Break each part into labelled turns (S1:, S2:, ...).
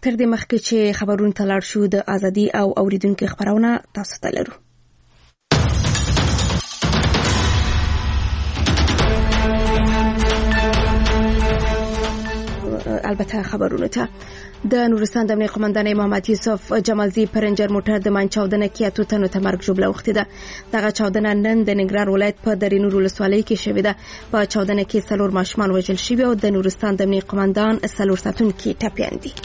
S1: تر دې مخکې چې خبرونه ته لاړ شو د ازادي او اوریدونکو خبرونه تاسو ته لرو. البته خبرونه ته د نورستان د امنیت قومندان محمد یوسف جمالزی پرنجر موټر د من چاودنه کې اتو تنو ته مرګ ژوبله وخته ده. دغه چاودنه نن د ننګرهار ولایت په درینور ولسوالۍ کې شوې ده. په چاودنه کې 4 ماشومان وژل شوي او د نورستان د امنیت قومندان 4 ساتونکي ټپیان دي.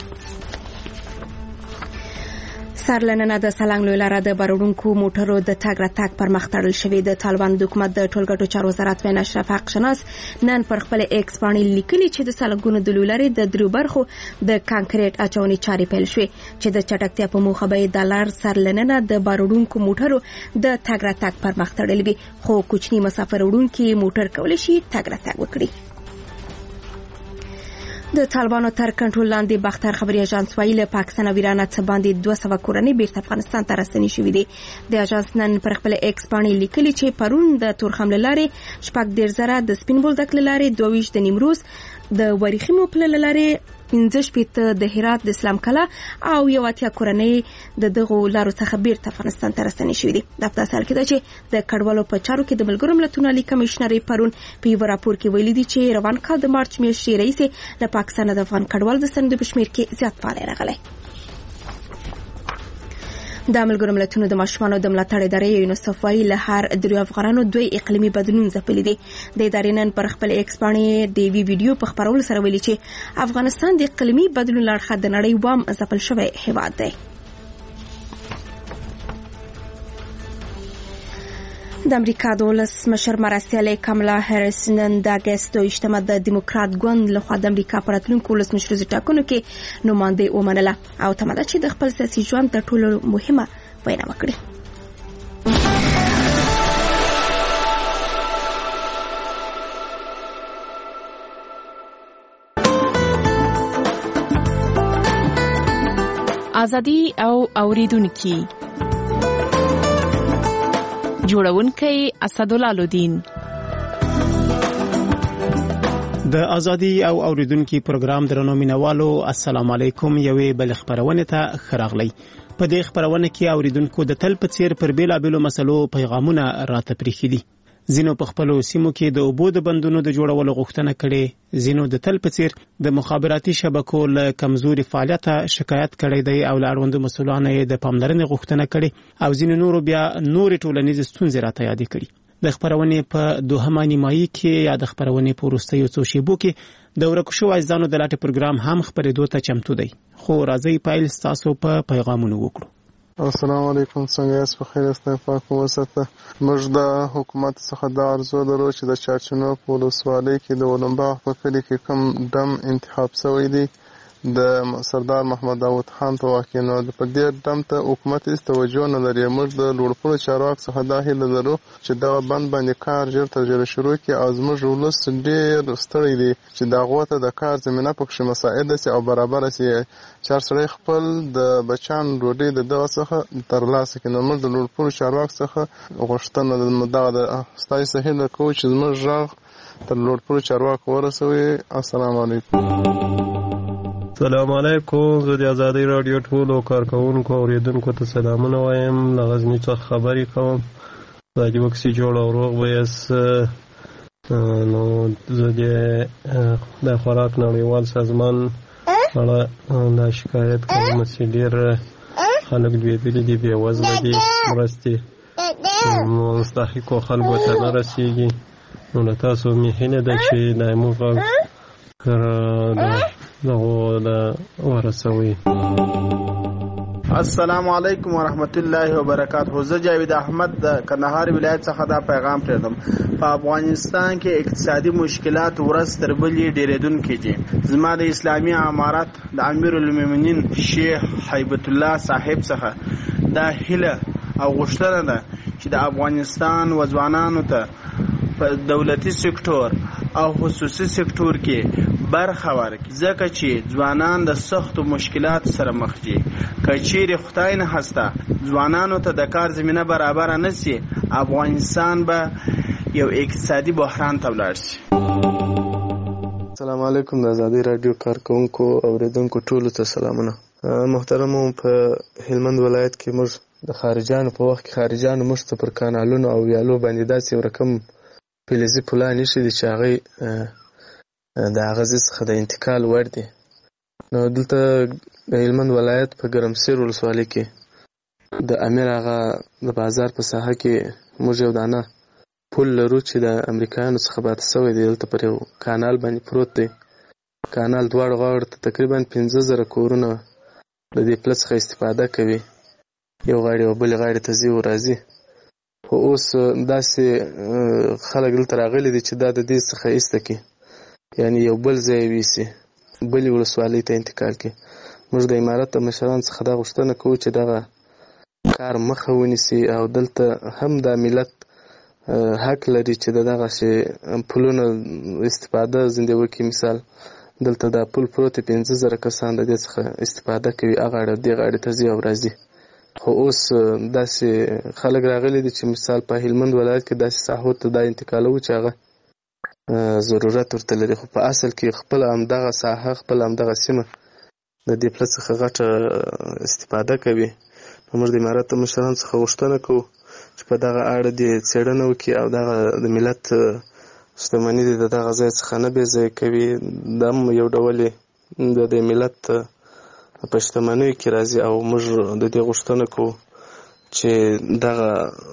S1: سرلننه د سلنګ لوی لاره د بارونکو موټرو د تګ راتګ پر مخ تړل شوې. د طالبان د حکومت د ټولګټو چارو وزارت وین اشرف حق شناس نن پر خپل ایکس باندې لیکلي چې د سلنګونو د لوی لارې د درو برخو د کانکریټ اچونې چارې پیل شوې چې د چټکتیا په موخه به د سرلننه د بارونکو موټرو د تګ راتګ پر مخ تړل وي، خو کوچني مسافر وړونکي موټر کولی شي تګ راتګ وکړي. د طالبانو تر کنټرول لاندې بختر خبري اژانس ویل پاکستان او ایران څخه باندې 200 کورنۍ بیرته افغانستان ته راستنې شوې دي. د اژانس نن پر خپل ایکس باندې لیکلي چې پرون د تورخم لارې 14,000 د سپین بولدک لارې 22 د نیمروز د وریخمو په لارې 15 د هرات د اسلام کلا او 80 کورنۍ د دغه لارو څخه بیرته افغانستان ته راستنې شوې دي. د تاسو کې دا چې د کډوالو په چارو کې د ملګرو ملتونو عالی کمشنر پرون په یو راپور کې ویلي دي چې روان کال د مارچ میاشتې رئیس له پاکستان د افغان کډوالو د سند په شمیر کې زیاتوالی راغلی. د ملګرو ملتونو د ماشومانو د ملاتړ ادارې یونیسف وايي له هر 3 افغانانو 2 اقلیمي بدلون ځپلي دي. د ادارې نن پر خپل ایکس باندې د ویډیو په خبرولو سره ویلي چې افغانستان د اقلیمي بدلون لړخه د نړۍ وام ځپل شوی هیواد دی. د امریکا د ولسمشر مرستیاله کاملا هریس نن د اگست 28 د دیموکرات ګوند لخوا د امریکا پر راتلونکو ولسمشر ټاکنو کې نماینده ومنله او تماده چې د خپل سیاسي ژوند تر ټولو مهمه وینا وکړي.
S2: ازادي او اوریدونکو جوړونکی اسدالله لودین.
S3: د ازادي او اوریدونکو پروګرام درنو مینوالو السلام علیکم. یوې بل خبرونه ته خراغلی. په دې خبرونه کې اوریدونکو د تل په څیر پر بیلابیلو مسلو پیغامونه راته پریخي دي. زینو په خپل سیمو کې د اوبو د بندونو د جوړولو غوښتنه کړې. زینو د تل په څیر د مخابراتي شبکو له کمزوري فعالیت شکایت کړې دی او لاروند مسولانه د پاملرنې غوښتنه کړې او زینو نور بیا نور ټولنیز ستونزې راته یاد کړې. د خبرونه په دوهمه نیمایي کې یا د خبرونه په وروستیو څو شیبو کې د ورکو شو ځانو د لاټ پروګرام هم خبرېدو ته چمتو دی. خو راځي پایل تاسو په پیغامونو وکړو.
S4: السلام علیکم. څنګه یاست؟ په خیر یاست؟ پاک وساته. موږ د حکومت څخه د ارزو درو چې د چارچنو په ولسوالۍ کې د ولنباغ په کلي کې کوم ډم انتخاب شوی دی د سردار محمد داود خان په واقع نو په دې ډم ته حکومت هیڅ توجه نه لري. موږ د لوړپوړو چارواکو څخه دا هیله لرو چې دا بند باندې کار ژر تر ژره شروع کړي او زموږ ولس ډېر ستړی دی چې دا غوته د کار زمينه پکې مساعده سي او برابر سي چې سړی خپل د بچان ډوډۍ د دغه څخه ترلاسه کړي. نو موږ د لوړپوړو چارواکو څخه غوښتنه د ستاسو سهیل کوو چې زموږ ژغ تر لوړپوړو چارواکو ورسوي. السلام علیکم.
S5: السلام علیکم. زه د ازادي رادیو ټولو کارکونکو اوریدونکو ته سلامونه وایم. له غزني څخه خبرې کوم. د وکسي جوړ او روغ ویس نو زه د خوراک نړیوال سازمان اړه د شکایت کوم چې ډېر خلک لوېدلي دي، بې وزله دي، مرستې مستحقو خلکو ته نه رسېږي. نو له تاسو مې هیله ده چې د موږ ورسوي.
S6: السلام علیکم ورحمت الله وبرکاته. زه جاوید احمد د کندهار ولایت څخه دا پیغام پرېږدم. په افغانستان کې اقتصادي مشکلات ورځ تر بلې ډېرېدونکي دي. زما د اسلامي امارت د امیر المؤمنین شیخ هیبت الله صاحب څخه دا هیله او غوښتنه ده چې د افغانستان وځوانانو ته په دولتي سکتور او خصوصي سکتور کې برخه ورکړي، ځکه چې ځوانان د سختو مشکلات سره مخ دي. که چیرې خدای نه هسته ځوانانو ته د کار زمینه برابر نه سي، افغانستان به یو اقتصادي بحران ته ولاړ شي.
S4: السلام علیکم. د ازادي رادیو کارکونکو اوریدونکو ټولو ته سلامونه. محترمو په هلمند ولایت کې موږ د خارجانو په وخت کې خارجانو موږ ته پر کانالونو او ویالو باندې داسې یو رقم فلزي پلان ایښي دي چې هغوی د اغزي څخه د انتقال وړ دي. نو دلته د هلمند ولایت په ګرمسیر ولسوالۍ کې د امیر آغا د بازار په ساحه کې موږ یو دانه پل لرو چې د امریکایانو څخه باته سوی دی. دلته پر یو کانال باندې پروت دی. کانال دواړو غاړو ته تقریبا 15,000 کورونه د دې پله څخه استفاده کوي. یو غاړې او بلې غاړې ته ځي او راځي. خو اوس داسې خلک دلته راغلي دي چې دا د دې څخه ایسته کړي، یعنې یو بل ځای ویسي، بلې ولسوالۍ ته انتقال کړي. موږ د امارت د مشرانو څخه دا غوښتنه کوو چې دغه کار مخه ونیسي او دلته هم دا ملت حق لري چې دغسې پلونه استفاده زنده وکړي. مثال دلته دا پل پروت 15,000 کسان د دې څخه استفاده کوي، هغه غاړه دې غاړې ته ځي او راځي. خو اوس داسې خلک راغلي دي چې مثال په هلمند ولایت کې داسې ساحو ته دا انتقالوي چې هغه ضرورت ورته لري، خو په اصل کې خپل همدغه ساحه، خپل همدغه سیمه د دې پله څخه غټه استفاده کوي. نو موږ د امارت د مشرانو څخه غوښتنه کوو چې په دغه اړه دې څېړنه وکړي او دغه د ملت شتمني دې د دغه ځای څخه نه بې ځایه کوي. دا هم یو ډول د دې ملت په شتمنیو کې راځي او موږ د دې غوښتنه کوو چې دغه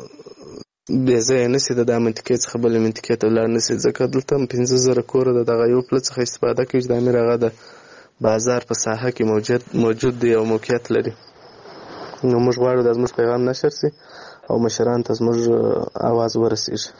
S4: بې ځایه نه سي، د دغه منطقې څخه بلې منطقې ته ولاړ نه سي، ځکه دلته هم 15,000 کوره د دغه یو پله څخه استفاده کوي چې د امیر آغا د بازار په ساحه کې موجود دی او موقعیت لري. نو موږ غواړو دا زموږ پیغام نشر سي او مشرانو ته زموږ اواز ورسیږي.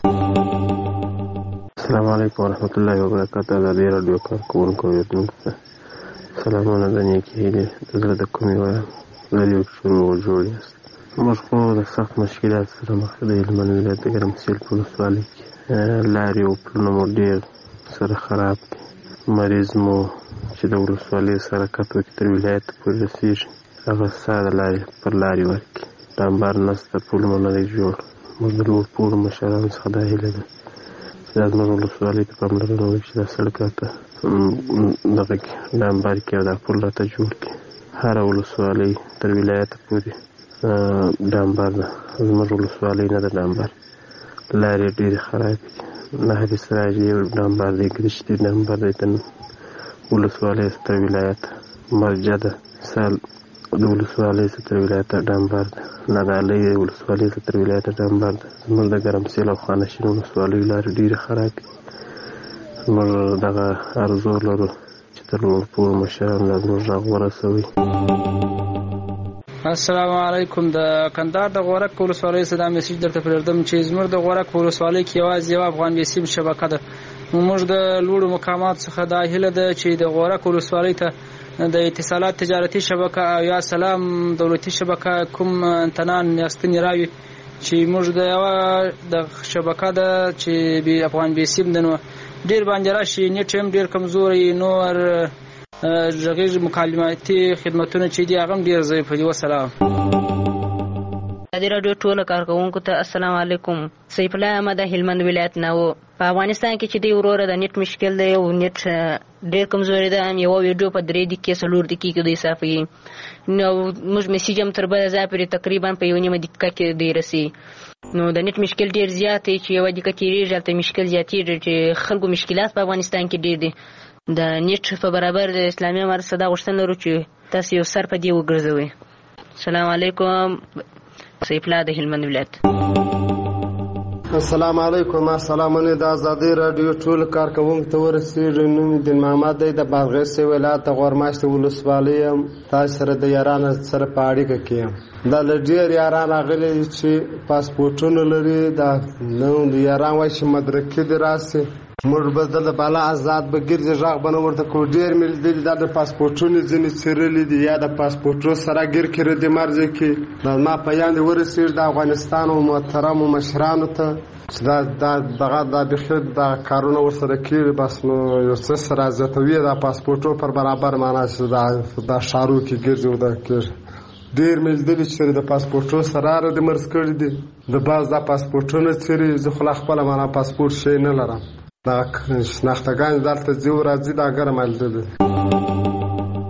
S5: السلام علیکم ورحمت الله وبرکاته. ازادي راډیو کارکوونکو اوریدونکو ته سلامونه، د نیکې هیلې د زړه د کومې وایم. لرې شروع جوړ یاست. موږ خو د سخت مشکلات سره مخ د هلمند ولایت د ګرمسیر په ولسوالۍ کې لارې او پلونه مو ډېر سره خراب دي. مریض مو چې د ولسوالۍ سره کت وکړي تر ولایت پورې رسېږي، هغه ساده لارې پر لارې ورکړي. ډامبر نسته، پل مو نه دی جوړ. موږ د لوړ پوړو مشرانو څخه دا هیله ده چې دا زموږ ولسوالۍ ته پاملرنه وکړي چې دا سړک راته دغه کې ډامبر کړي او دا پل راته جوړ کړي. هره ولسوالۍ تر ولایته پورې ډامبر ده، زموږ ولسوالۍ نه ده ډامبر. لارې ډېرې خرابې دي. نهر سراج یو ډامبر دی، ګرشتي ډامبر دی، د ولسوالۍ تر ولایته مرجع ده. سال د ولسوالۍ تر ولایته ډامبر ده. نادعلۍ د ولسوالۍ تر ولایته ډامبر ده. زموږ د ګرمسیر او خانشین ولسوالیو لارې ډېرې خرابې دي. موږ دغه ارزو لرو چې تر لوړ پوړو مشرانو دا زموږ غږ ورسوي.
S7: السلام علیکم. د کندهار د غورک ولسوالۍ څخه دا میسج درته پرېږدم چې زموږ د غورک ولسوالۍ کې یوازې یو افغان بیسیم شبکه ده. موږ د لوړو مقاماتو څخه دا هیله ده چې د غورک ولسوالۍ ته د اتصالات تجارتي شبکه او یا سلام دولتي شبکه کوم انتنان یاستنې راوي چې موږ د یوه د شبکه ده چې افغان بیسیم ده، نو ډېر باندې راشي. نیټ هم ډېر کمزوری، نور غږیز مکالماتي خدمتونه چې دي هغه هم ډېر ضعیف دي. وسلام.
S8: ازادي راډیو ټولو کارکوونکو ته السلام علیکم. سیف الله احمد هلمند ولایت نه و. په افغانستان کې چې دی وروره د نیټ مشکل دی او نیټ ډېر کمزوری ده. یو ویډیو په 3 دقیقې 4 دقیقې کې دی صافي. نو موږ میسیج هم تر بل ځای پورې تقریبا په 1.5 دقیقه کې دی رسي. نو د نیټ مشکل ډېر زیات دی چې 1 دقیقه تېرېږي، هلته مشکل زیاتېږي چې خلکو مشکلات په افغانستان کې ډېر دي. د نیټ په برابر د اسلامي امارت څخه دا غوښتنه لرو چې تاسو یو سر په دې وګرځوئ. السلام علیکم. سیف الله د هلمند ولایت.
S9: السلام علیکم. سلامونه د ازادي راډیو ټول کارکوونکو ته ورسېږي. نوم دین محمد دی، د بادغیس ولایت د غورماشت ولسوالۍ یم. تاسو سره د یارانو سره په اړیکه کې یم. دا ډېر یاران راغلي چې پاسپورټونه لري. دا نو د یاران وایي چې مدرکې دې راسي، موږ به دلته بالا آزاد به ګرځي غږ به نه ورته کوو. ډېر مې لیدلي دا د پاسپورټونو ځینې څیرلي دي یا د پاسپورټو سره ګیر کړي دي مرځي کې. دا ما پیام دې ورسېږي د افغانستان او محترمو مشرانو ته چې دا بیخي دا کارونه ورسره کېږي. بس نو یو څه سره زیاتوي دا پاسپورټو پر برابر معنا چې دا ښارو کې ګرځي او دا کېږي. ډېر مې لیدلي چې د پاسپورټو سره د مرز کړي دي. د بعض دا پاسپورټونه څیري. زه خو لا خپله معنا پاسپورټ شی نه لرم. دا شناختګان دلته ځي او راځي، دا ګرم لیدلي.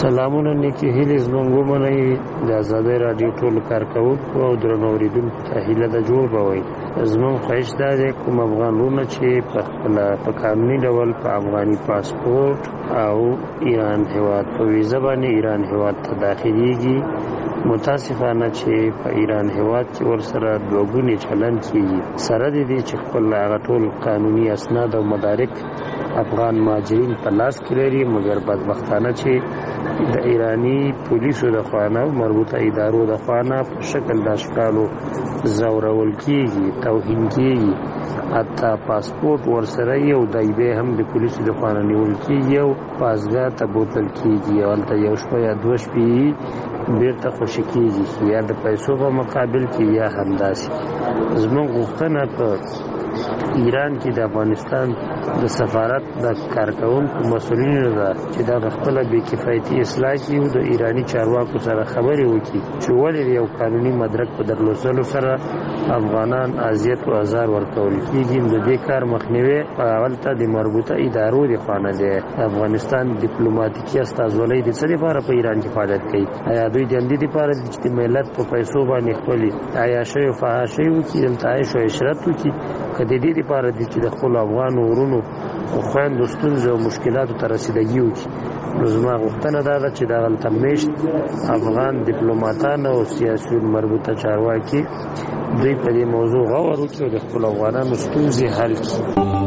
S10: سلامونه نیکی هیلې زموږ ومنئ د ازادۍ راډیو ټولو کارکوونکو او درنو اورېدونکو ته هیله ده جوړ به وئ. زموږ خواهش دا دی کوم افغان وروڼه چې په خپله په قانوني ډول په افغاني پاسپورټ او ایران هېواد په ویزه باندې ایران هېواد ته داخلېږي، متاسفانه چې په ایران هېواد کې ورسره دوه چلند کېږي، سره د دې چې خپل هغه ټول قانوني اسناد او مدارک افغان مهاجرین په لاس کې لري، مګر بدبختانه چې د ایرانی پولیسو د خوانه او مربوطه ادارو د خوانه په شکل د اشکالو زورول کېږي، توهین کېږي، حتی پاسپورټ ورسره یو دی به هم د پولیسو د خوانه نیول کېږي او پازګاه ته بوتل کېږي او هلته یو شپه یا دوه شپې بیرته خوشي کېږي، یا د پیسو په مقابل کې یا همداسې. زموږ غوښتنه په ایران کې د افغانستان د سفارت د کارکوونکو مسؤلینو ده چې دا خپله بې کفایتي اصلاح کړي او د ایراني چارواکو سره خبرې وکړي چې ولې یو قانوني مدرک په درلودلو سره افغانان اذیت او ازار ورکول کېږي. د دې کار مخنیوی هلته د مربوطه ادارو د خوا نه دی. افغانستان ډیپلوماتیکي استازولۍ د څه لپاره په ایران کې فعالیت کوي؟ آیا دوی د همدې دپاره دي چې د ملت په پیسو باندې خپلې عیاشۍ او فحاشۍ وکړي، دلته عیش او عشرت وکړي، که د دې دپاره دي چې د خپلو افغانو وروڼو او خویندو ستونزو او مشکلاتو ته رسیدګي وکړي؟ نو زما غوښتنه دا ده چې دغلته میشت افغان ډیپلوماتان او سیاسیون مربوطه چارواکي دوی په دې موضوع غور وکړي او د خپلو افغانانو ستونزې حل کړي.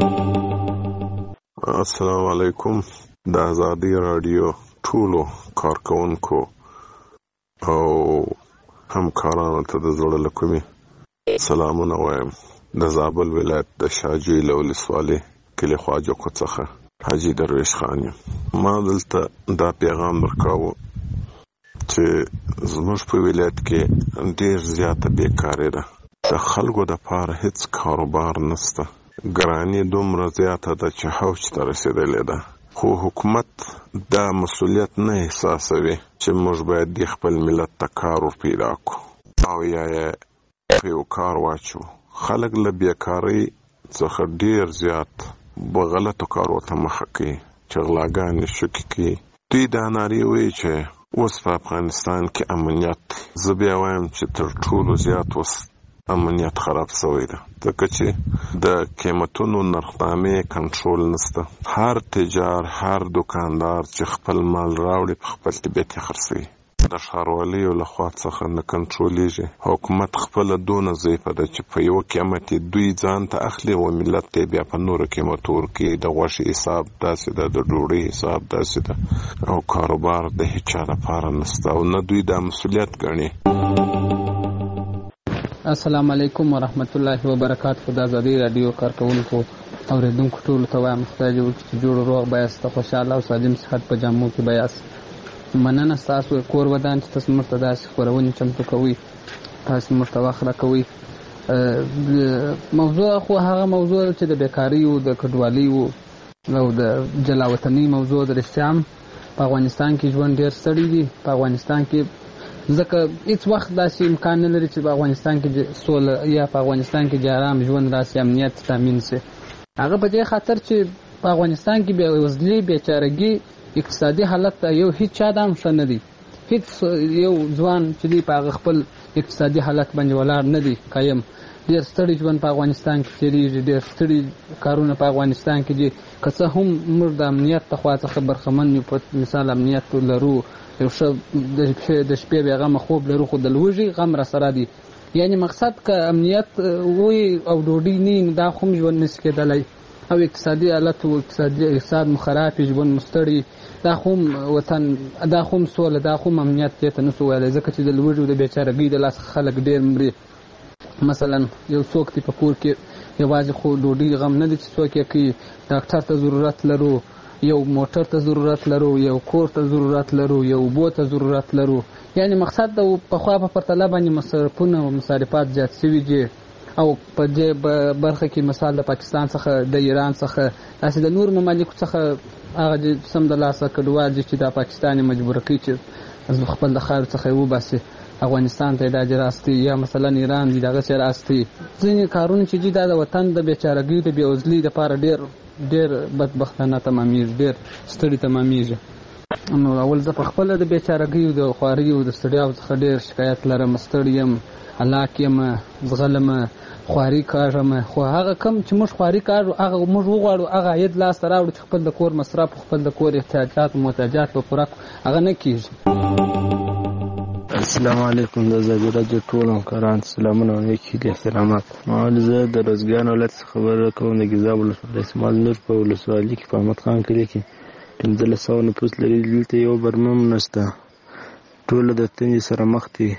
S11: السلام علیکم. د ازادي راډیو ټولو کارکوونکو او همکارانو ته د زړه له کومې سلامونه وایم. د زابل ولایت د شاجوی له ولسوالۍ کلي خواجه کو څخه حاجي درویش خان یم. ما دلته دا پیغام درکاوه چې زموږ په ولایت کې ډېر زیاته بیکاري ده، د خلکو دپاره هیڅ کاروبار نشته، ګراني دومره زیاته ده چې حوج ته رسېدلې ده، خو حکومت دا مسؤلیت نه احساسوي چې موږ باید د خپل ملت ته کار ور پیدا کړو او یا یې په یو کار واچو. خلک له بیکارۍ څخه ډېر زیات غلطو کارو ته مخه کوي، چې غلاګانې شوکې کوي. دوی دا نارې وایي چې اوس په افغانستان کې امنیت، زه بیا وایم چې تر ټولو زیات اوس امنیت خراب شوی ده، ځکه چې د قیمتونو نرخنامې کنټرول نشته. هر تجار، هر دکاندار چې خپل مال راوړي په خپل طبیعت یې خرڅوي، د ښاروالۍ له خوا څخه نه کنټرولېږي. حکومت خپله دونه ضعیفه ده چې په یو قیمت دوی ځان ته اخلي او ملت ته بیا په نورو قیمتو ورکوي. د غوښې حساب داسې ده، د ډوډۍ حساب داسې ده، او کاروبار د هیچا لپاره نشته او نه دوی دا مسؤلیت ګڼي.
S12: السلام علیکم ورحمت الله وبرکاته. د ازادي راډیو کارکوونکو اورېدونکو ټولو ته وایم خدای دې وکړي چې جوړ روغ به یاست، خوشحاله او سالم صحت په جامو کې به یاست. مننه ستاسو کور ودان چې تاسو موږ ته داسې خپرونې چمتو کوئ، تاسو موږ ته وخت راکوئ. موضوع خو هغه موضوع چې د بیکارۍ او د کډوالۍ او د جلاوطنۍ موضوع د رښتیا هم په افغانستان کې ژوند ډېر ستړی دی. په افغانستان کې ځکه هیڅ وخت داسې امکان نه لري چې په افغانستان کې سوله یا په افغانستان کې آرام ژوند راسي، امنیت تامین شي. هغه په دې خاطر چې په افغانستان کې بېوزلي، بېچارګي، اقتصادي حالت یو هیڅ چا د هم ښه نه دی. هیڅ یو ځوان چې دی په هغه خپل اقتصادي حالت باندې ولاړ نه دی قایم. ډېر ستړی ژوند په افغانستان کې تېرېږي، ډېر ستړي کارونه په افغانستان کې دي. که څه هم موږ د امنیت د خوا څخه برخمن یو، په مثال امنیت لرو، یو ښه د شپې بېغمه خوب لرو، خو د لوږې غم راسره دی. یعنې مقصد که امنیت وي او ډوډۍ نه وي، دا خو هم ژوند نشي کېدلی. او اقتصادي حالت او اقتصاد مو خراب وي، ژوند مو ستړی، دا خو هم وطن، دا خو هم سوله، دا خو هم امنیت دې ته نشو ویلی، ځکه چې د لوږې او د بېچارګۍ د لاسه خلک ډېر مري. مثلا یو څوک دی په کور کې یوازې خو ډوډۍ غم نه دی چې څوک یې کوي، ډاکټر ته ضرورت لرو، یو موټر ته ضرورت لرو، یو کور ته ضرورت لرو، یو اوبو ته ضرورت لرو. یعنې مقصد د پخوا په پرتله باندې مصرفونه او مصارفات زیات شوي دي. او په دې برخه کې مثال د پاکستان څخه، د ایران څخه، داسې د نور ممالکو څخه هغه سم د لاسه کډوال دي چې د پاکستان یې مجبوره کوي چې خپل د خاورې څخه یې وباسي، افغانستان ته دا راستي، یا مثلا ایران دی دغه راستي. ځینې کارونه چې دي دا د وطن د بېچارګۍ د بېوزلۍ لپاره ډېر بدبختانه تمامېږي، ډېر ستړي تمامېږي. نو اول زه په خپل د بیچارهګۍ او د خوارۍ او د ستړیا څخه ډېر شکایت لرم. ستړی یم، هلاک یم، ځغلم، خواري کاږم. خو هغه کم چې موږ خواري کاږو هغه موږ وغواړو هغه عاید لاسته راوړو چې خپل د کور مصرف، خپل د کور احتیاجات او محتاجات په پوره هغه نه کېږي.
S13: السلام علیکم. د ازادي راډیو ټول همکاران سلامونه او نیکې احترامات. زه د روزګان ولایت څخه خبره کوم. د ګیزاب ولسوالۍ اسماعیل نور په ولسوالۍ کې په احمد خان کلي کې 1500 نفوس لري. دلته یو برمه هم نشته، ټوله د تندې سره مخ دي.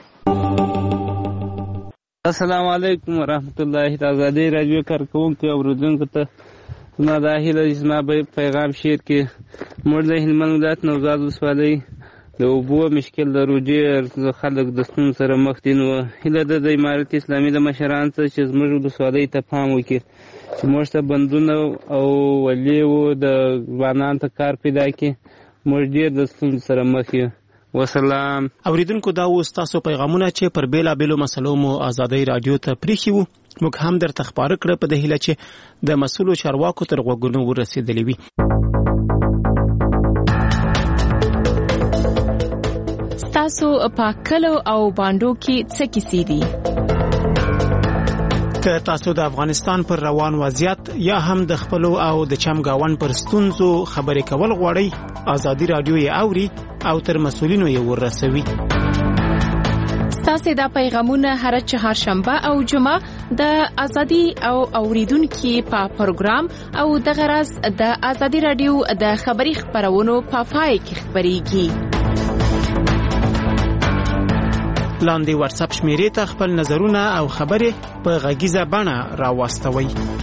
S14: السلام علیکم ورحمت الله. د ازادي راډیو کارکوونکو او اورېدونکو ته زما دا هیله چې زما پیغام شیر کې موږ د هلمند ولایت نوزاد ولسوالۍ د اوبو مشکل لرو. ډېر خلک د ستونزو سره مخ دي. نو هیله ده د امارت اسلامي د مشرانو څخه چې زموږ ولسوالۍ ته پام وکړي چې موږ ته بندونه او ولیو د ځوانانو ته کار پیدا کړي. موږ ډېر د ستونزو سره مخ یو. وسلام.
S3: اوریدونکو دا و تاسو پیغامونه چې پر بیلابیلو مسلو مو ازادي رادیو ته پریښي وو. موږ هم درته خبره کړه په دې هیله چې د مسؤلو چارواکو تر غوږونو ورسېدلې وي.
S2: تاسو په کلو او باندو کې څه کیسې دي؟
S3: که تاسو د افغانستان پر روان وضعیت یا هم د خپلو او د چمګاون پر ستونزو خبرې کول غواړئ، ازادي رادیو یې اوري او تر مسؤلینو یې ورسوي.
S2: ستاسو دا پیغامونه هر چهارشنبه او جمعه د ازادي او اوریدونکو په پروګرام او د غرض د ازادي رادیو د خبري خبرونو په پای کې خبريږي. لاندې واتس اپ شمیرې ته خپل نظرونه او خبرې په غږیزه بڼه راوستوئ.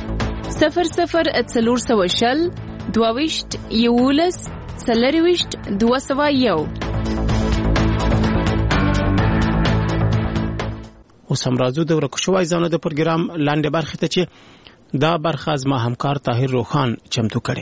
S2: 0040 22 11 201. اوس هم راځو د ورکو شوی ځانو د پروګرام لاندې برخه ته چې دا برخه از ما همکار طاهر روخان چمتو کړي.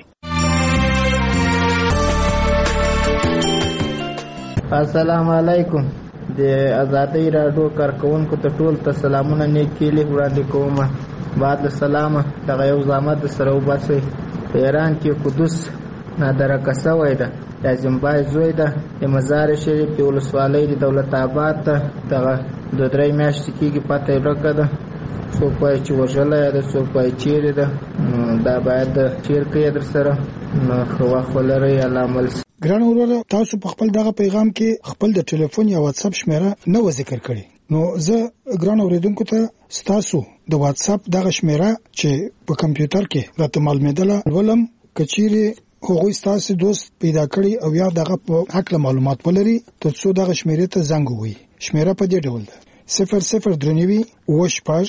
S15: السلام علیکم. د ازادي راډیو کارکونکو ته ټول ته سلامونه نیکې وړاندې کوم. بعد السلام. دغه یو زحمت سره وباسي. په ایران کې قدس نادره کسوي ده، د زمبای زوی ده، د مزار شریف د ولسوالۍ د دولت آباد ته دغه 2-3 میاشتې کېږي پته ورکه ده. څوک وایي چې وژلی ده، څوک وایي چیرې ده. دا باید چیر کړي در سره نو ښه وخت ولرئ. الله عمل.
S16: ګران وروره، تاسو په خپل دغه پیغام کې خپل د ټلیفون یا واتس اپ شمیره نه و ذکر کړی. نو زه ګران اوریدونکو ته ستاسو د واتس اپ دغه شمیره چې په کمپیوټر کې راته معلومېدله ولم کچيري هغوی ستاسو دوست پیدا کړی او یا دغه په حق معلومات ولري ترڅو دغه شمیره ته زنګ ووهي. شمیره په دې ډول ده: 0039 وشپاش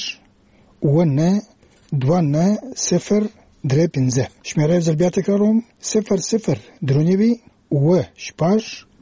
S16: 192035. شمیره زل بیا تکراروم: 0039 وشپاش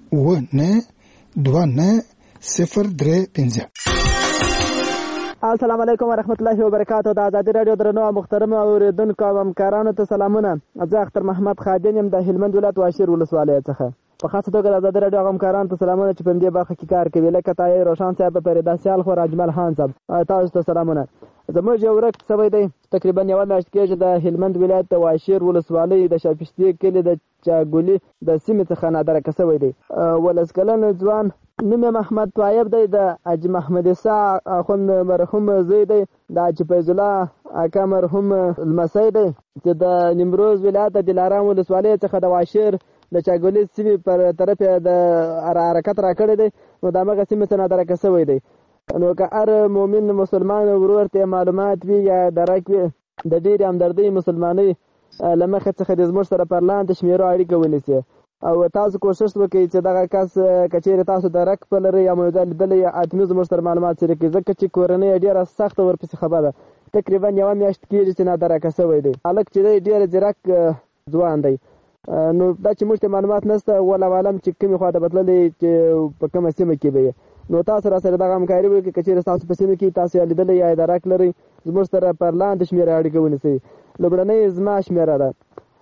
S16: 192035.
S17: السلام علیکم ورحمت الله وبرکاتہ. د ازادي رادیو درنو محترم اوریدونکو او همکارانو ته سلامونه. زه اختر محمد خادم یم د هلمند ولایت واشیر ولسوالۍ څخه. په خاصه توګه د ازادي رادیو همکارانو ته سلامونه چې په دې برخه کې کار کوي، لکه طاهر روشن صاحب، فریدا سیال خو، اجمل خان صاحب، تاسو ته سلامونه. زموږ یو ورک سوی دی تقریبا یو میاشت کېږي د هلمند ولایت د واشیر ولسوالۍ د شاپشتي کلي د چاګولي د سیمې څخه نادره کسوی دی. ولس کلن ځوان نوم محمد طایب دی، د حاجي محمد عیسی اخوند مرحوم زوی دی، د حاجي فیض الله اکا مرحوم لمسی دی چې د نیمروز ولایت د دلارام ولسوالۍ څخه د واشیر د چاګولي سیمې پر طرف د حرکت راکړی دی. نو د هغه سیمې څخه نادره کسوی دی. نو که هر مؤمن مسلمان ورور ته معلومات وي یا درک وي د ډېرې همدردۍ مسلمانۍ له مخې څخه د زموږ سره پر لاندې شمیرو اړیکه ونیسي او تاسو کوشش وکړئ چې دغه کس که چیرې تاسو درک په لرئ یا موضوع لیدلی یا حتمي زموږ سره معلومات شریکوي، ځکه چې کورنۍ ډېره سخته ورپسې خبره ده. تقریبا یوه میاشت کېږي چې نادرکه شوی دی. هلک چې دی ډېر ځیرک ځوان دی. نو دا چې موږ ته معلومات نشته، والله عالم چې کومې خوا ته بتللی چې په کومه سیمه کې به یې، نو تاسو را سره دغه همکاري وکړئ. که چیرې تاسو په سیمه کې تاسو یې لیدلی یا درک لرئ، زموږ سره پر لاندې شمېره اړیکه ونیسئ. لومړنۍ زما شمېره ده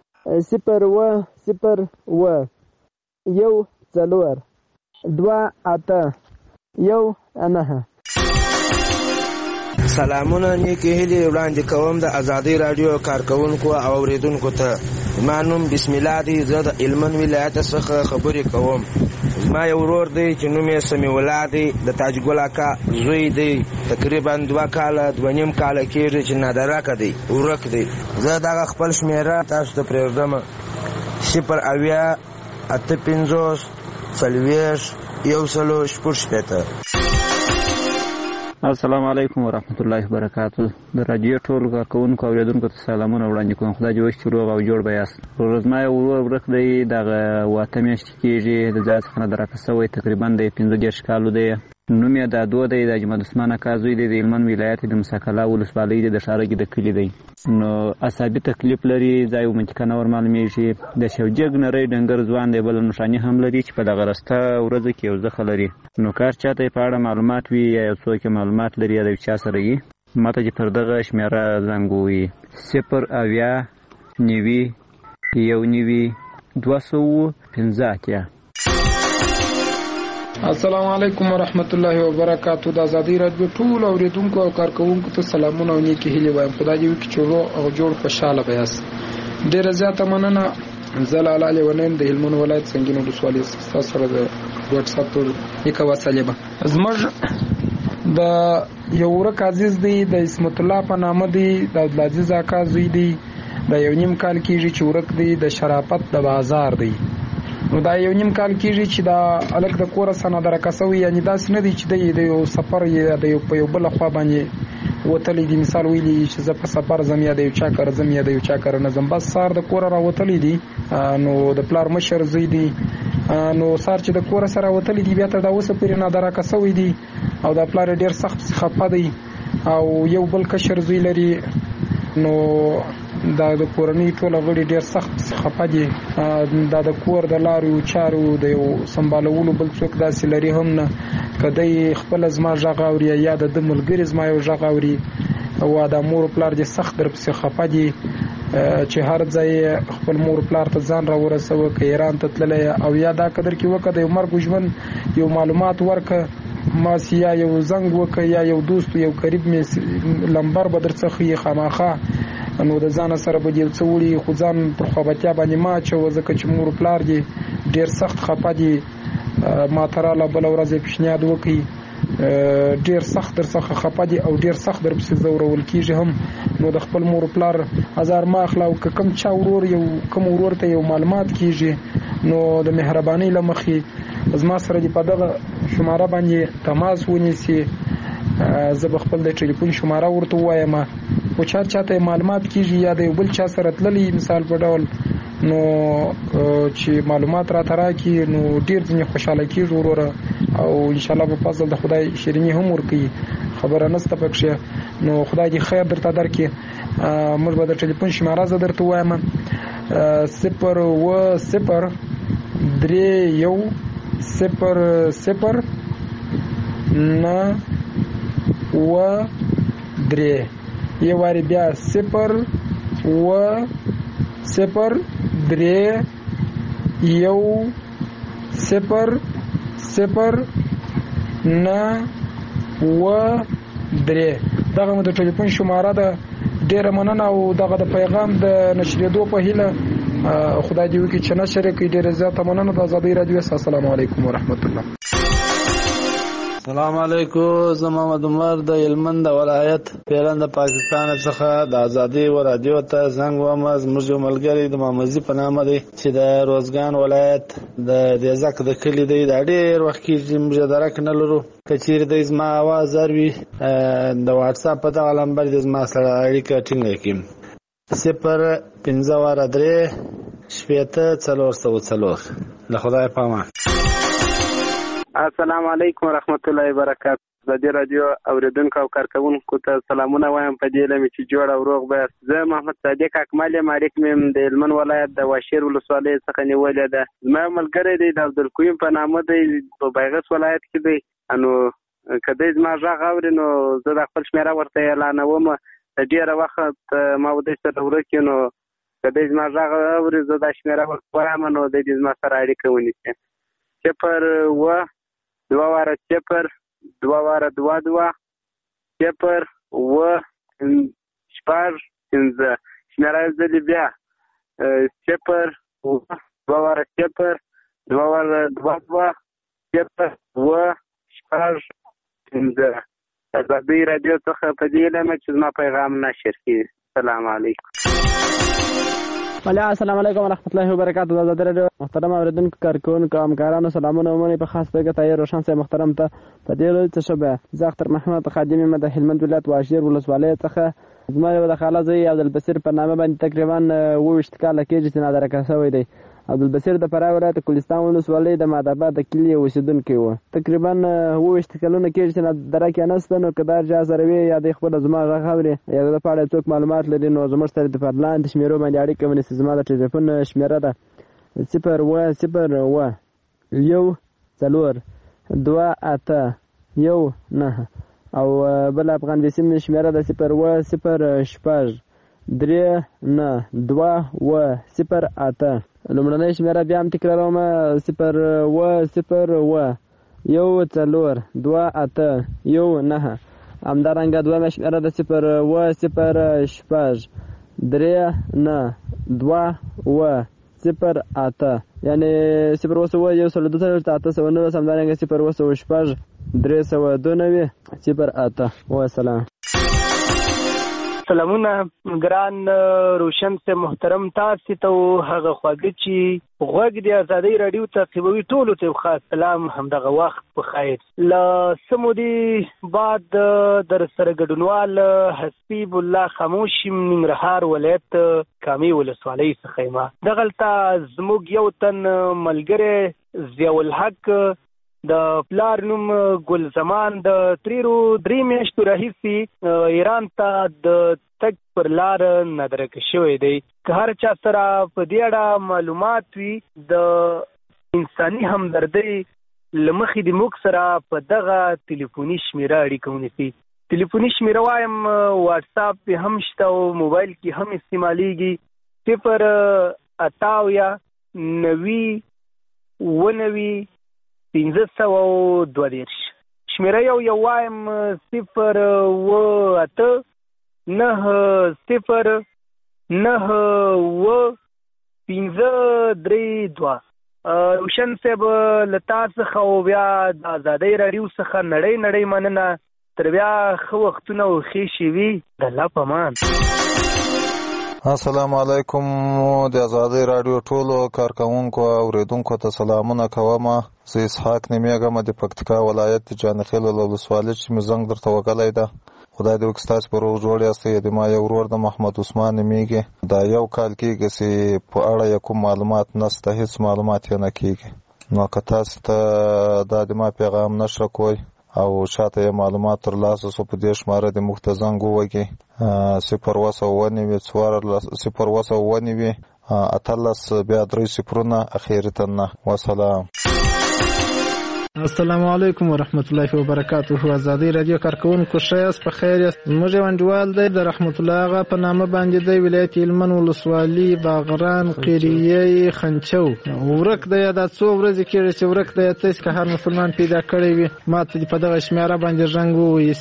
S17: 010 1 4 2 8 1 9.
S18: سلامونه نیکې هیلې وړاندې کوم د ازادۍ راډیو کارکونکو او اوریدونکو ته. زما نوم بسم الله دی. زه د هلمند ولایت څخه خبرې کوم. زما یو ورور دی چې نوم یې سمیع الله دی، د تاج ګل اکا زوی دی. تقریبا 2 کاله 2.5 کاله کېږي چې نادرکه دی، ورک دی. زه دغه خپل شمېره تاسو ته پرېږدم: 0 8 50 40 160.
S19: السلام علیکم ورحمت الله وبرکاتہ. د رادیو ټول کارکونکو او اوریدونکو ته سلامونه وړاندې کوم. خدای دې وکړي روغ او جوړ به یاست. ورځما یو ورک دی، دغه 8 میاشتې کېږي د ځای څخه نادرکه شوی، تقریبا د 15 کالو دی. نوم یې دادو دی، د اجمل عثمان اکا زوی دی، د هلمند ولایت د مساکلا ولسوالۍ دی، د ښارګي د کلي دی. نو عصبي تکلیف لري، ځای او منطقه نه ورمعلومېږي. د شوجګ نری ډنګر ځوان دی، بل نښانې هم لري چې په دغه رسته ورځ کې یو زخه لري. نو کار چاته په اړه معلومات وي یا یو څوک معلومات لري یا د چا سره یې ماته چې پر دغه شمېره زنګ ووهي: 0 90 91 215.
S20: السلام علیکم ورحمت الله وبرکاتہ. د ازادۍ راډیو ټول اوریدونکو او کارکونکو ته سلامونه او نیکې هیلې وایم. خدای دې وکړي چې روغ او جوړ خوشاله به یاست. ډېره زیاته مننه. زه لاله لیونی د هلمند ولایت سنګین ولسوالۍ ستاسو سره د واتساپ پر یکه وسیله به زموږ د یو ورک عزیز دی، د اسمت الله په نامه دی، د عبدالعزیز اکا زوی دی، د 1.5 کال کېږي چې ورک دی، د شرافت د بازار دی. نو دا 1.5 کال کېږي چې دا الک د کوره سره نادرکه شوی، یعنې داسې نه دی چې د یو سفر یا د په یو بله خوا باندې وتلی دی. مثال ویلی چې زه په سفر ځم یا د یو چا کره ځم یا د یو چا کره نه ځم، بس سهار د کوره راوتلی دی. نو د پلار مشر زوی دی، نو سهار چې د کوره سره راوتلی دی بیا تر دا اوسه پورې نادرکه شوی دی او د پلار ډېر سخت خفه دی او یو بل کشر زوی لري. نو دا د کورنۍ ټول غړي ډېر سخت خفه دي. دا د کور د لارو چارو د یو سمبالولو بل څوک داسې لري هم نه. کدی خپل زما غږ اوري یا د ملګری زما یو غږ اوري او د مور پلار دې سخت در پسې خفه دي چې هر ځای خپل مور پلار ته ځان را ورسوه، که ایران ته تللی او یا دا قدر کې وکړه د یو مرګ ژوند یو معلومات ورکه، ماسی یا یو زنګ وکړه یا یو دوست یو قریب مې لمبر به در څخه یې خامخا. نو د ځان سره به یو څه وړي، خو ځان پر خوابتیا باندې ما اچوه ځکه چې مور پلار دې ډېر سخت خفه دي. ما ته راله بله ورځ یې پیشنهاد وکړي، ډېر سخت در څخه خفه دي او ډېر سخت در پسې ځورول کېږي هم. نو د خپل مور پلار ازار ما اخله او که کوم چا کوم ورور ته یو معلومات کېږي نو د مهربانۍ له مخې زما سره دې په دغه شماره باندې تماس ونیسي. زه به خپل د ټلیفون شماره ورته ووایم، خو چاته معلومات کېږي یا د یو بل چا سره تللی مثال په ډول نو چې معلومات راته راکړي نو ډېر ځینې خوشحاله کېږي وروره او انشاءالله په فضل د خدای شیریني هم ورکوي، خبره نشته پکښې. نو خدای دې خیر درته درکړي. موږ به د ټلیفون شماره زه درته ووایم: 0 3 1 0 0 9 و 3. یو وارې بیا 0 و 0 3 1 0 0 9 و 3. دغه مو د ټلیفون شماره ده. ډېره مننه او دغه د پیغام د نشرېدو په هیله خدای دې وکړي چې نشر یې کړي. ډېره زیاته مننه د ازادۍ راډیو. السلام علیکم ورحمت الله.
S21: السلام علیکم. زه محمد عمر د هلمند ولایت پیران د پاکستان څخه د ازادۍ راډیو ته زنګ وم. زموږ یو ملګری د مامزي په نامه دی چې د روزګان ولایت د دیزک د کلي دی. دا ډېر وخت کېږي موږ درک نه لرو. که چیرې د زما اواز اروي د واتساپ په دغه نمبر د زما سره اړیکه ټینګه کړي: 0 15 3 4 4. له خدای پامه.
S22: السلام علیکم ورحمت الله وبرکاتہ. د دې رادیو اوریدونکو او کارکونکو ته سلامونه وایم په دې لمه چې جوړ او روغ به. زه محمد صادق اکمل مالک مم د هلمند ولایت د واشیر ولسوالۍ څخه نیولې ده. زما ملګری دی د عبدالقیوم په نامه دی، په بیغس ولایت کې دی. نو کله زما غږ اوري نو زه د خپل شمیره ورته اعلانوم. ډېر وخت ما ودې سره ورکې نو کله زما غږ اوري زه د شمیره ورته وایم نو د دې زما سره اړیکه ونیسي. 0 2 0 2 2 0 شپږ پنځه شمېره ځلې بیا 0 2 واره 0 2 واره 2 0 و شپږ پنځه. آزادۍ راډیو څخه په دې علمه چې زما پیغام نشر کړي. السلام علیکم.
S17: السلام علیکم ورحمۃ اللہ وبرکاتہ. آزادۍ راډیو محترم اوریدونکو کارکونکو همکارانو سلامونه ومنئ. په خاص توګه طاهر روشن صاحب محترم ته په دې ورځ څه شوه. زه اختر محمد خادم یم د هلمند ولایت واشیر ولسوالۍ څخه. زما یو د خاله زوی عبدالبصیر په نامه باندې تقریبا 28 کاله کېږي چې نادرکه شوی دی. عبدالبصیر د فراه ولایت کوهستان ولسوالۍ د مادآباد د کلي اوسېدونکی و. تقریبا 28 کلونه کېږي چې نادرکه نشته. نو که دا چا سره وي یا د خپل زما غږ اوري یا د په اړه څوک معلومات لري نو زموږ سره د لاندې شمیرو باندې اړیکه ونیسي. زما د ټلیفون شمیره ده 0 1 4 2 8 1 9 او بل افغان بیسیم شمیره ده 0 0 6 3 9 2 0 8. لومړنۍ شمیره بیا هم تکراروم 0 0 1 4 2 8 1 9. همدارنګه دویمه شمیره ده 0 0 6 3 9 2 0 8 یعنی 0 1 2 8 همدارنګه 0 6 392 0 8. والسلام.
S1: سلامونه ګران روشن سے محترم تاسو ته هغه خواږه چې غوږ د آزادۍ راډیو تعقیبوي ټولو ته خاص سلام. همدغه وخت په خیر. له سمودي بعد در سره ګډونوال حسیب الله خاموشي ننګرهار ولایت کامي ولسوالۍ څخه ما دغلته زموږ یو تن ملګری ضیاء الحق د پلار نوم ګل زمان د 3 میاشتو راهیسې ایران ته د تګ پر لار نادرکه شوی دی. که هر چا سره په دې اړه معلومات وي د انساني همدردۍ له مخې د موږ سره په دغه ټلیفوني شمیره اړیکه ونیسي. ټلیفوني شمیره وایم واټساپ پې هم شته او موبایل کې هم استعمالیږي 0 98 90 1522. شمیره یو وایم 0 8 9 0 9 1532. روشن صاحب له تا څخه او بیا د آزادۍ راډیو څخه نړۍ مننه. تر بیا ښه وختونه او ښې شېبې د الله په امان.
S6: السلام علیکم. د آزادۍ راډیو ټولو کارکونکو او اوریدونکو ته سلامونه کوم. زه اسحاق نومیږم د پکتیکا ولایت جانخیل ولسوالۍ چې مې زنګ درته وکړی ده. خدای دې وکړي ستاسو په روغ جوړ یاستئ. د ما یو ورور د محمد عثمان نومیږي. دا یو کال کېږي چې په اړه یې کوم معلومات نشته، هېڅ معلومات یې نه کېږي. نو که تاسو ته دا د ما پیغام نشره کوئ او شاته یې معلومات ترلاسه سو په دې شماره د موږ ته زنګ ووهئ 0 18 بیا 3 صفرونه اخیري تنه. وسلام.
S23: السلام علیکم ورحمت الله وبرکاته. آزادۍ راډیو کارکونکو ښه یاست؟ په خیر یاست؟ زموږ یو انډیوال دی د رحمت الله آغا په نامه باندې دی ولایت هلمند ولسوالي باغران قریه خنچو. ورک دی دا څو ورځې کېږي چې ورک دی. تاسو که هر مسلمان پیدا کړی وي ما ته په دغه شمیره باندې زنګ ووهئ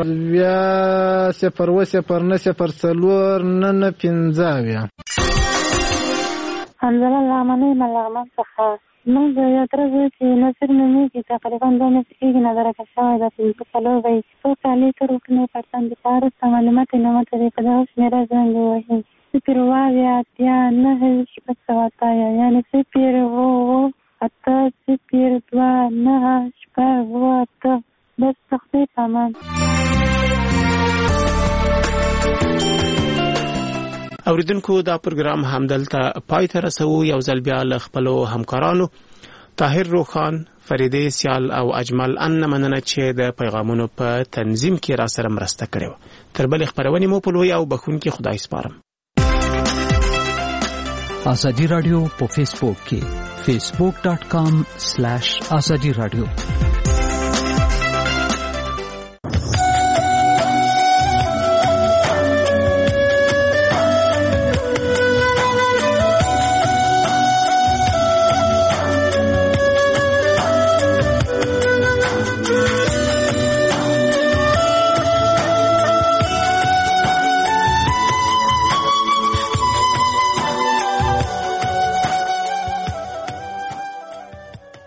S23: 0
S24: حمزله لغمنۍ ملغمن څخه موږ یو تر زوی چې نصر نومیږي تقریبا 2 میاشتې کېږي نادرکه شوی ده. 5 دی 2 کالې تر وکنې پرسن د پارسته معلومات یې نه مته دی. په دغه شمیره زنګ ووهئ 0 9 7 یعنی 0 8 0 2 9 8 بس تختی تمام.
S3: اوریدونکو دا پروګرام همدلته پای ته رسو. یو ځل بیا له خپلو همکارانو طاهر روخان، فریدې سیال او اجمل ان مننه چې د پیغامونو په تنظیم کې را سره مرسته کړې. تر بلې خبرونې مو په لوی او بخونکي خدای سپارم.
S25: آزادی رادیو په فیسبوک کې facebook.com/azadi radio